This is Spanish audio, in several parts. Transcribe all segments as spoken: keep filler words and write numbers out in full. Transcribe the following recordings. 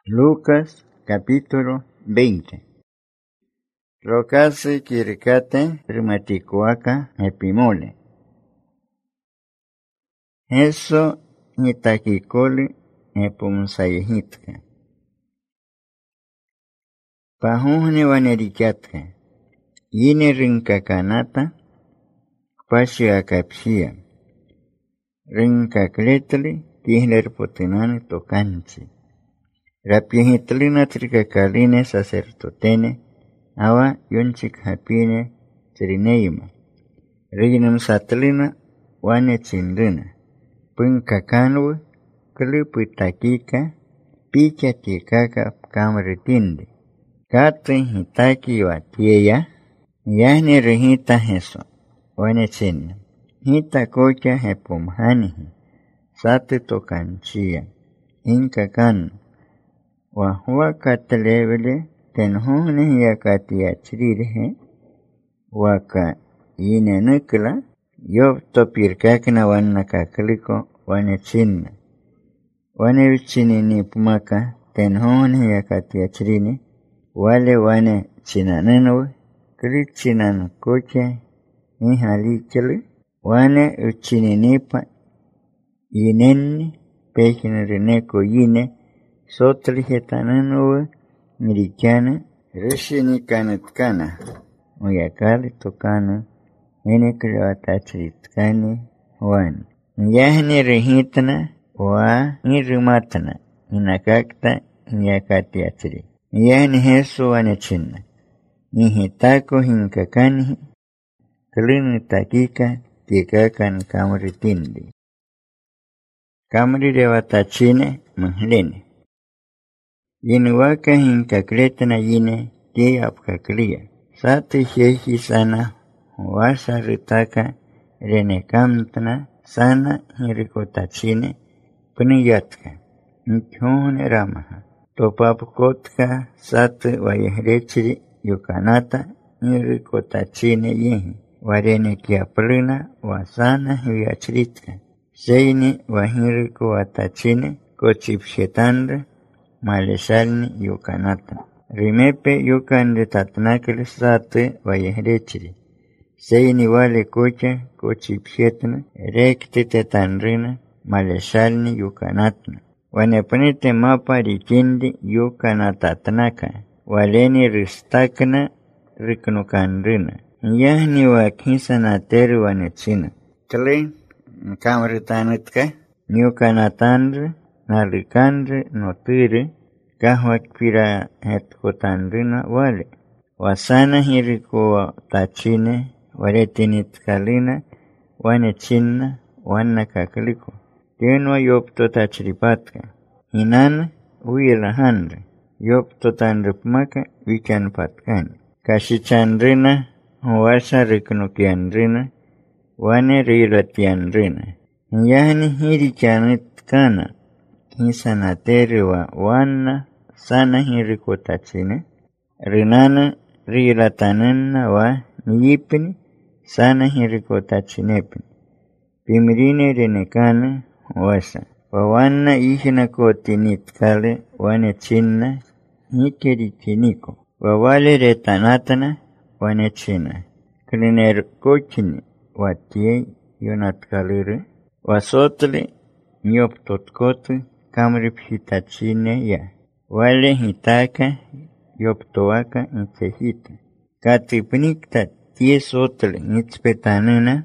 Lucas capítulo veinte. Rocase kirikate rimaticuaca epimole. Eso nitakikoli epumsayehitka. Pahuhne wanerikiatka. Yine rinkakanata pashiakapsia. Rinkakletli tihler potinani tokanchi. Rapiehitlina trikakaline sacerdotene, awa yonchik hapine trineima. Reginum satlina wane chindrina. Punkakanwa kluputakika, picha tikaka kamritindi. Kati hitaki wa tieya, yahni rehita heso, wane chinna. Hita kocha hepumhanihi, sati tokanchia, inka kanu. Wa huwa katlevele tenhone ya katia chirihe waka yine nukla yob topirkakna wanna kakliko wane chinna wane vichini ni pumaka tenhone ya katia chirine wale wane chinanenwe kli chinan koche ni halichele wane uchini nipa yinenni pekina reneko yine Sotlihetananua Mirikiana Rishini Kanatkana Uyakali Tokana Enikriwatachritkani Wan Yahni Rihitana Wa Nirimatana Inakakta Nyakatiatri Yahni Hesu Wanechinna Nihitako Hinkakani Klini Takika Tikakan Kamritindi Kamri Rewatachine Mhlini Yinuwaka hinkakletana yine tie apkaklia. Sati shehi sana wasa ritaka renekamtana sana hirikotachine puniyatka. Nchone ramaha. Topapkotka sati wayehrechiri yukanata hirikotachine yehi. Warene kiaplina wasana huyachritka. Seini wahiriko watachine kochipshetandra. Maleshalni yukanata. Rimepe yukande tatnakil sate vayehrechiri. Seini wale kocha kochipshetna rektite tanrina maleshalni yukanatna. Wanepanite mapa rikindi yukanatatnaka. Waleni ristakna riknukanrina. Yahni wakisa nateru wanechina. Kle kamritanitka yukanatandra. Nalikandre notire kahwakpira hetkotandrina wale. Wasana hiriko tachine waretinitkalina wane chinna wana kakliko. Tenwa yopto tachripatka. Hinana uyilahandre. Yopto tandripmaka vichan patkani. Kashichandrina huwasa riknukiandrina wane rilatiandrina. Yahni hiricanitkana. Hisanateri wa wana sana hirikotachine. Rinana rilatanena wa niyipini sana hirikotachinepini. Pimrine rinekana wasa. Wa wana ihina kotinitkale wane chinna hikeri chiniko. Wa wale retanatana wane chinna. Kliner kochini watie yonatkalire. Wasotli nyoptotkotu kamripshitachine ya. Wale hitaka yoptowaka nsehita. Katipnikta tie sotle nitspetanuna.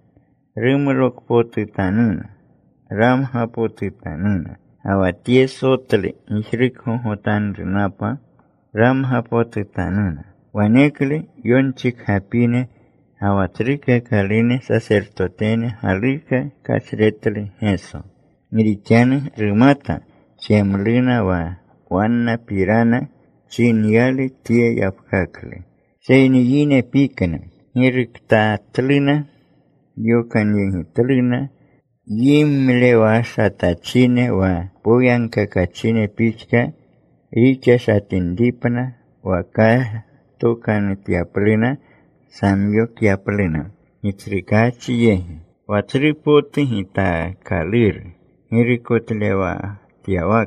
Rimulokpotitanuna. Ramhapotitanuna. Awa tie sotle nishrikhohotandrinapa. Ramhapotitanuna. Wanekle yonchik hapine. Awa trike kaline sacerdotene halika kachretle heso. Mirikiana rimata chemlina wa wana pirana chinyali tie yapkakle. Seini yine pikana hirikta tlina yukan yihitlina yimle wa satachine wa puyanka kachine pichka richa satindipana wa ka tokan tiaplina samyo kiaplina. Nitrikachi yehi. Watripoti hita kalir. Hirikotlewa tiawaka.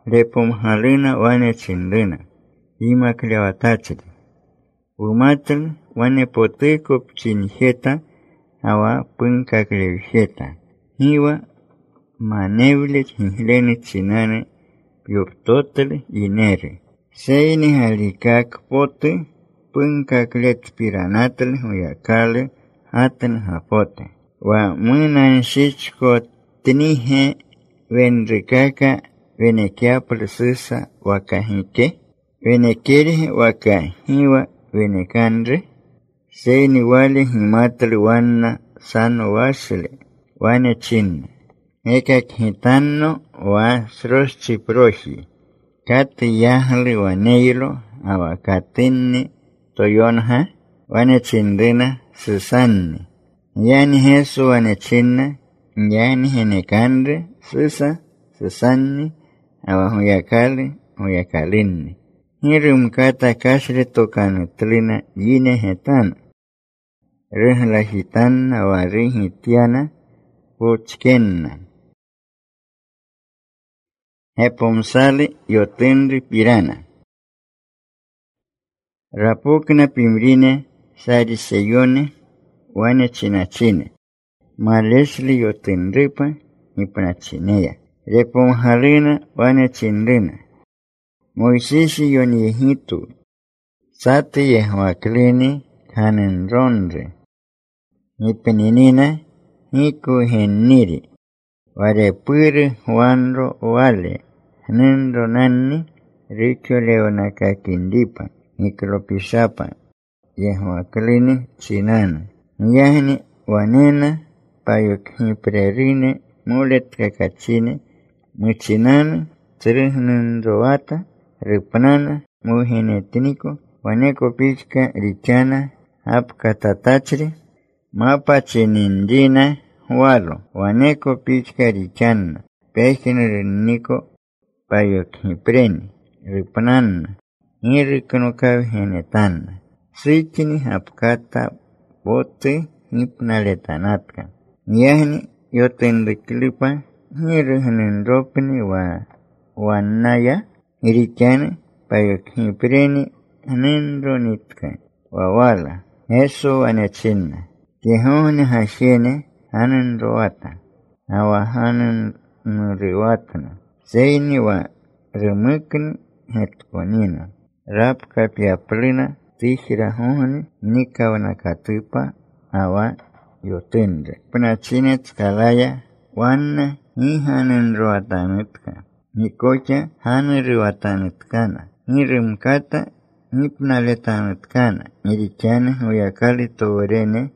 lepumhalina wane chindina, imaklewatachri. Umatl wane potiko pchinjeta, awa punkaklewjeta. Hiwa maneble chingleni chinane, pioptotle inere. Seini halikak pote, punkaklet piranatl huyakale, hatan hapote. Wa munan shichko tnihe venrikaka venekiapl sisa wakahike, venekere wakahiwa venekandre, seini wale himatl wana sano wasle, wane chinne. Eka kitano wa srochi prohi, kati yahli waneilo awakatini toyonha, wane chindina susanni. Yani Jesu wane chinna, yani henekandre, susa, susanni, awa huyakali, huyakalinni. Hirum kata kasri tokanu tlina yine hetana. Rihla hitana awa rihitiana, puchkenna. Hepomsali yotendri pirana. Rapukna pimrine sari seyone wane chinachine. Malesli yotendripa ipnachineya. Repomhalina wane chindrina. Moisisi yoni yehitu. Sati yehwaklini kanen ronre. Nipeninina hiku henniri. Ware puri wanro wale. Nendo nani rikyo leona kakindipa. Nikropisapa. Yehwaklini chinana. Yahni wanena payokhiprerine mulet kakachine. Muchinana trihnendroata. Ripnana muhenetniko. Waneko pichka richana hapkatatachri. Mapa chinindina walo. Waneko pichka richana. Pejnerniko payokhipreni. Ripnana. Niriknokav henetana. Sichini hapkata bote hipnaletanatka. Yahni yotendiklipa nirihninropni wa wanaya irichane payokhipreni hanendronitka wawala. Eso wanechinna. Tihone hashene hanendroata. Awa hanendriwatna. Seini wa remukni hetkonina. Rap kapiaplina tihira honi nikawana katupa awa yotendre. Pnachinet kalaya wana hi hanenroatanitka. Nikocha haneriwatanitkana. Nirimkata nipnaletanitkana. Nirichane huyakali towerene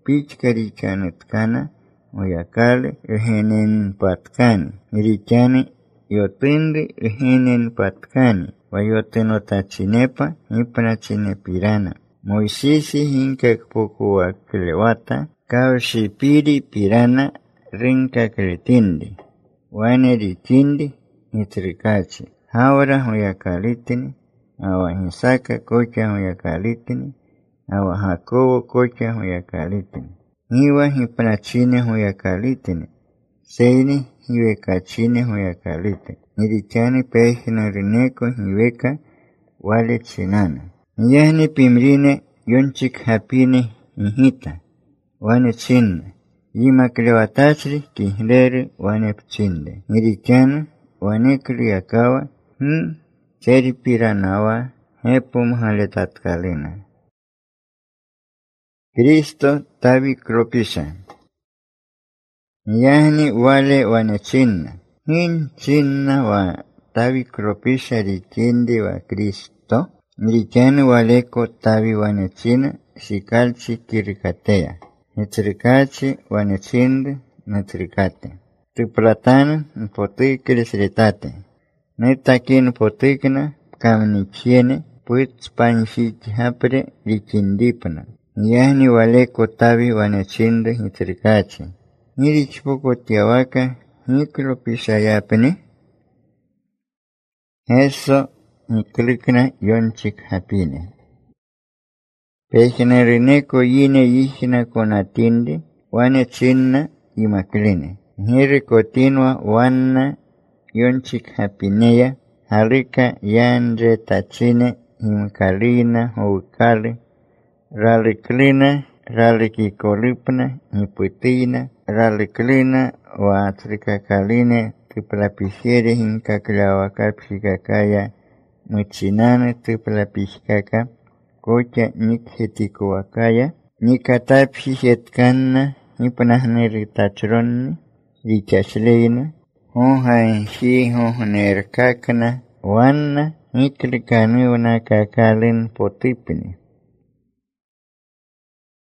pichkaricanitkana. Huyakali rehenen patkani. Nirichane yotende rehenen patkani. Wayotenotachinepa nipnachine pirana. Moisisi hinkakpoku waklewata. Kaushipiri pirana rinkakletindi. Wane ritindi nitrikachi. Hawra huyakalitini. Awa hisaka kocha huyakalitini. Awa hakowo kocha huyakalitini. Hiwa hipnachine huyakalitini. Seini hiwekachine huyakalitini. Nirichani pejna rineko hiweka wale chinana. Yahni pimrine yonchik hapine hihita. Wane chinna. Yimaklewatachri tihlere wane pchinde. Nirichana wane kliyakawa hm cheri piranawa hepum haletatkalina. Cristo tabi kropisha. Yahni wale wane chinna. Hin chinna wa tabi kropisha richindi wa Cristo. Nirichani waleko tabi wane china shikalchi kirikatea. Nitrikachi wane chinde nitrikate. Tuplatana npotikri sritate. Nitakin potikna kamnichiene puits panshich hapre richindipna. Yahni waleko tabi wane chinde nitrikachi. Nirichpoko tiawaka niklo pisayapne. Eso niklikna yonchik hapine. Pejna rineko yine yihna konatinde wane chinna imakline. Hiri continua wana yonchik hapineya, halika yanre tachine, imkalina, hukali, raliklina, ralikikolipna, iputina, raliklina, watrikakaline, tuplapisiere, hinkaklawakapsikakaya, muchinana, tuplapiskaka, kocha nikhetikuakaya, nikatapsihetkana, ipanahneritachronni, richasleina, honha shi honhanerkakna, wanna, niklikanuna kakalin potipini.